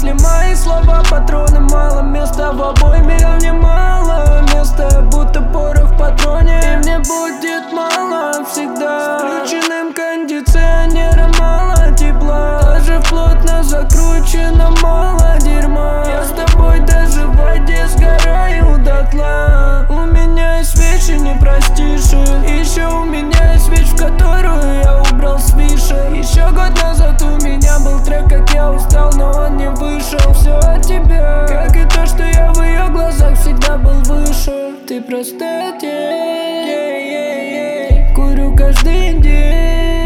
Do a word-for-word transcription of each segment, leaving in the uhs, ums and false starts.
Если мои слова патроны, мало места в обойме, мне мало места, будто порох в патроне. И мне будет мало всегда. С включенным кондиционером мало тепла, даже в плотно закрученном мало дерьма. Я с тобой даже в воде сгораю дотла. У меня есть вещи, не простишь их. Еще у меня есть вещь, в которую я убрал с вишек. Еще год назад у меня был трек, как я устал, но он не вышел. Все от тебя, как и то, что я в ее глазах всегда был выше. Ты просто тень, курю каждый день.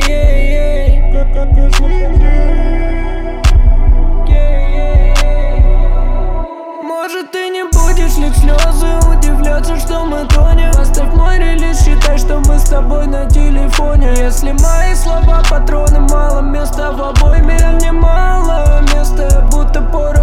Может, ты не будешь лить слезы, удивляться, что мы тонем. Поставь мой релиз, считай, что мы с тобой на телефоне. Если мои слова патроны, мало места в обойме, мне мало места, будто порох